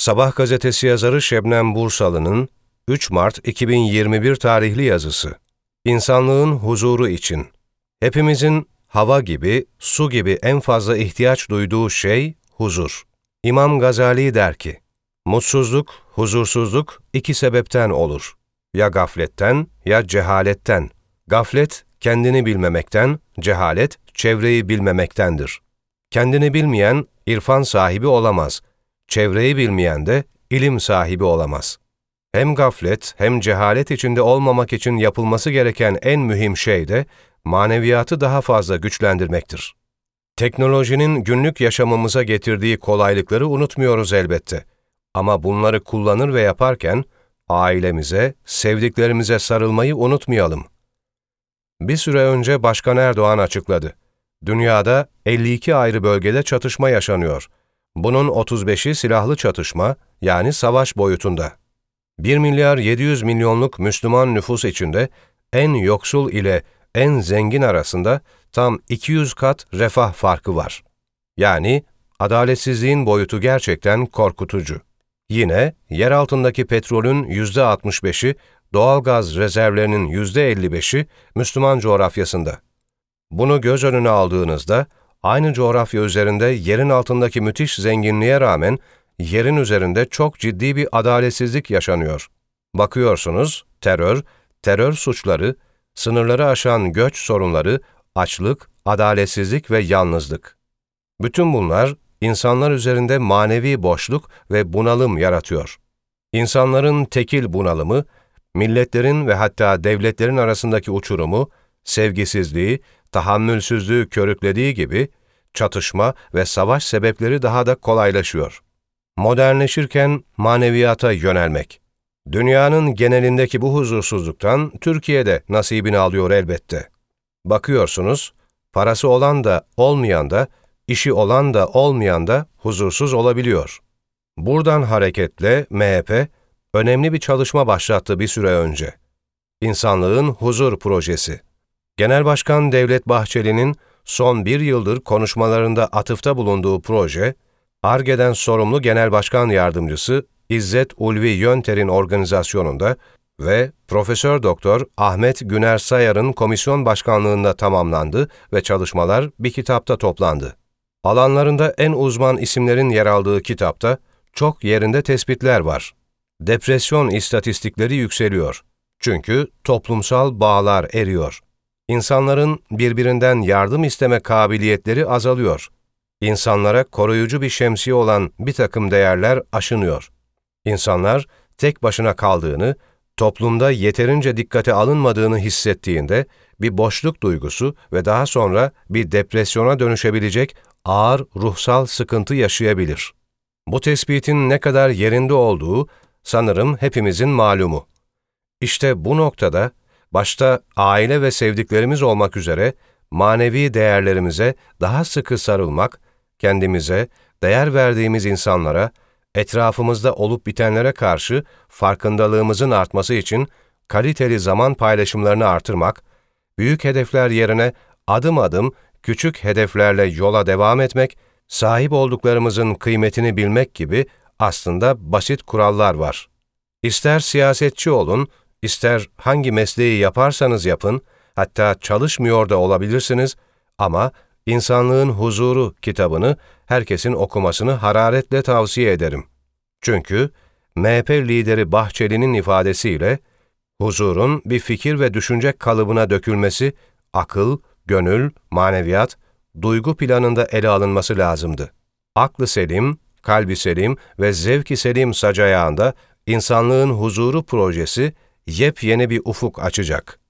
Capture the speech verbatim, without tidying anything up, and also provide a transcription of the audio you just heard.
Sabah gazetesi yazarı Şebnem Bursalı'nın üç Mart iki bin yirmi bir tarihli yazısı. İnsanlığın huzuru için. Hepimizin hava gibi, su gibi en fazla ihtiyaç duyduğu şey huzur. İmam Gazali der ki, mutsuzluk, huzursuzluk iki sebepten olur. Ya gafletten ya cehaletten. Gaflet, kendini bilmemekten, cehalet, çevreyi bilmemektendir. Kendini bilmeyen, irfan sahibi olamaz. Çevreyi bilmeyen de ilim sahibi olamaz. Hem gaflet hem cehalet içinde olmamak için yapılması gereken en mühim şey de maneviyatı daha fazla güçlendirmektir. Teknolojinin günlük yaşamımıza getirdiği kolaylıkları unutmuyoruz elbette. Ama bunları kullanır ve yaparken ailemize, sevdiklerimize sarılmayı unutmayalım. Bir süre önce Başkan Erdoğan açıkladı. Dünyada elli iki ayrı bölgede çatışma yaşanıyor. Bunun otuz beşi silahlı çatışma, yani savaş boyutunda. bir milyar yedi yüz milyonluk Müslüman nüfus içinde en yoksul ile en zengin arasında tam iki yüz kat refah farkı var. Yani adaletsizliğin boyutu gerçekten korkutucu. Yine yer altındaki petrolün yüzde altmış beşi, doğalgaz rezervlerinin yüzde elli beşi Müslüman coğrafyasında. Bunu göz önüne aldığınızda, aynı coğrafya üzerinde yerin altındaki müthiş zenginliğe rağmen, yerin üzerinde çok ciddi bir adaletsizlik yaşanıyor. Bakıyorsunuz, terör, terör suçları, sınırları aşan göç sorunları, açlık, adaletsizlik ve yalnızlık. Bütün bunlar, insanlar üzerinde manevi boşluk ve bunalım yaratıyor. İnsanların tekil bunalımı, milletlerin ve hatta devletlerin arasındaki uçurumu, sevgisizliği, tahammülsüzlüğü körüklediği gibi, çatışma ve savaş sebepleri daha da kolaylaşıyor. Modernleşirken maneviyata yönelmek. Dünyanın genelindeki bu huzursuzluktan Türkiye'de nasibini alıyor elbette. Bakıyorsunuz, parası olan da olmayan da, işi olan da olmayan da huzursuz olabiliyor. Buradan hareketle M H P önemli bir çalışma başlattı bir süre önce. İnsanlığın Huzur Projesi. Genel Başkan Devlet Bahçeli'nin son bir yıldır konuşmalarında atıfta bulunduğu proje, Ar-Ge'den sorumlu Genel Başkan Yardımcısı İzzet Ulvi Yönter'in organizasyonunda ve Profesör Doktor Ahmet Güner Sayar'ın komisyon başkanlığında tamamlandı ve çalışmalar bir kitapta toplandı. Alanlarında en uzman isimlerin yer aldığı kitapta çok yerinde tespitler var. Depresyon istatistikleri yükseliyor. Çünkü toplumsal bağlar eriyor. İnsanların birbirinden yardım isteme kabiliyetleri azalıyor. İnsanlara koruyucu bir şemsiye olan bir takım değerler aşınıyor. İnsanlar tek başına kaldığını, toplumda yeterince dikkate alınmadığını hissettiğinde bir boşluk duygusu ve daha sonra bir depresyona dönüşebilecek ağır ruhsal sıkıntı yaşayabilir. Bu tespitin ne kadar yerinde olduğu sanırım hepimizin malumu. İşte bu noktada başta aile ve sevdiklerimiz olmak üzere manevi değerlerimize daha sıkı sarılmak, kendimize, değer verdiğimiz insanlara, etrafımızda olup bitenlere karşı farkındalığımızın artması için kaliteli zaman paylaşımlarını artırmak, büyük hedefler yerine adım adım küçük hedeflerle yola devam etmek, sahip olduklarımızın kıymetini bilmek gibi aslında basit kurallar var. İster siyasetçi olun, ister hangi mesleği yaparsanız yapın, hatta çalışmıyor da olabilirsiniz ama İnsanlığın Huzuru kitabını herkesin okumasını hararetle tavsiye ederim. Çünkü M H P lideri Bahçeli'nin ifadesiyle, huzurun bir fikir ve düşünce kalıbına dökülmesi, akıl, gönül, maneviyat, duygu planında ele alınması lazımdı. Aklı selim, kalbi selim ve zevki selim sac ayağında İnsanlığın Huzuru projesi yepyeni bir ufuk açacak.